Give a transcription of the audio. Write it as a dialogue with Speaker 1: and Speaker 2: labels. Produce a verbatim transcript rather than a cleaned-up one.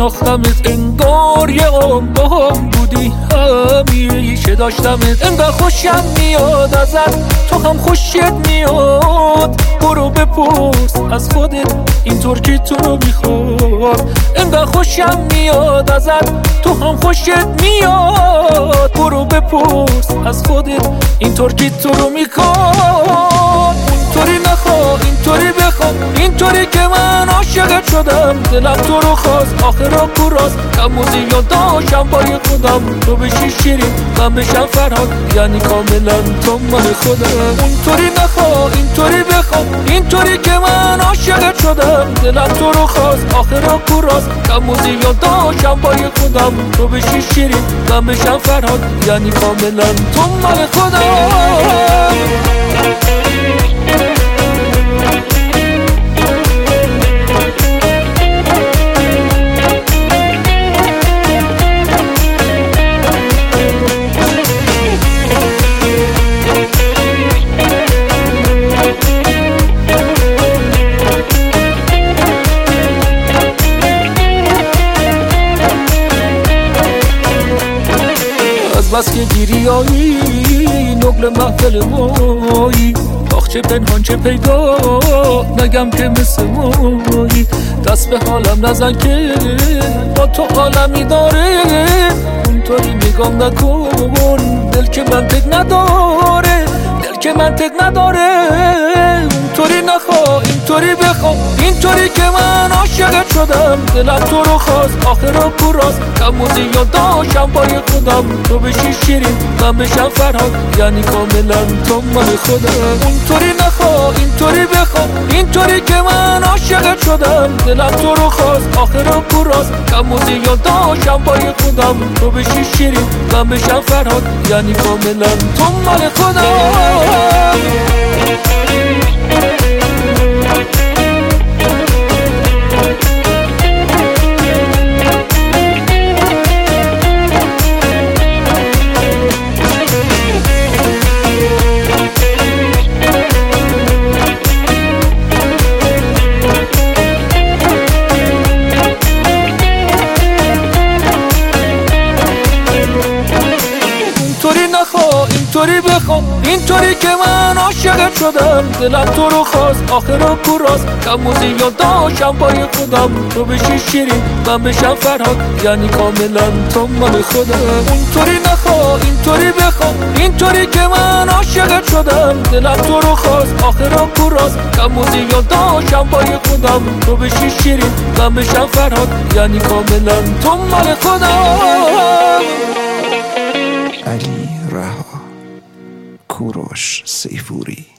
Speaker 1: شناختمت انگار یه عمر با هم بودی، همیشه داشتمت. انقدر خوشم میاد ازت، تو هم خوشت میاد. برو بپرس از خودت اینطور که تو رو میخواد. انقدر خوشم میاد ازت، تو هم خوشت میاد. برو بپرس از خودت اینطور که تو رو میخواد. اونطوری نخوا اینطوری بخوا، اینطوری که من عاشقت شدم. دلم تو رو خواست آخرا کوراست، کم و زیاد داشتم بای خودم. تو بشی شیرین من بشم فرهاد، یعنی کاملا تو مال خودم. اونطوری نخوا اینطوری بخوا، اینطوری که من عاشقت شدم. دلم تو رو خواست آخرا کوراست، کم و زیاد داشتم بای خودم. تو بشی شیرین من بشم فرهاد، یعنی کاملا تو مال خودم. بس که گیریایی نقل محفل مایی، آخ چه پنهان چه پیدا، نگم که مثل مایی. دست به حالم نزن که با تو عالمی داره، اونطوری نگام نکن دل که منطق نداره، دل که منطق نداره. اونطوری نخوا اینطوری بخوا، اینطوری که من عاشقت شدم. دلم تو رو خواست آخرا کوراست، کم و زیاد داشتم بای خودم. تو بشی شیرین من بشم فرهاد، یعنی کاملا تو مال خودم. اونطوری نخوا اینطوری بخوا، اینطوری که من عاشقت شدم. دلم تو رو خواست آخرا کوراست، کم و زیاد داشتم بای خودم. تو بشی شیرین من بشم فرهاد، یعنی کاملا تو مال خودم. اینطوری بخوا، اینطوری که من عاشقت شدم. دلم تو رو خواست آخرا کوراست، کم و زیاد داشتم بای خودم. تو بشی شیرین من بشم فرهاد، یعنی کاملا تو مال خودم. اونطوری نخوا اینطوری بخوا، اینطوری که من عاشقت شدم. دلم تو رو خواست آخرا کوراست، کم و زیاد داشتم بای خودم. تو بشی شیرین من بشم فرهاد، یعنی کاملا تو مال خودم.
Speaker 2: علی رها، کوروش سیفوری.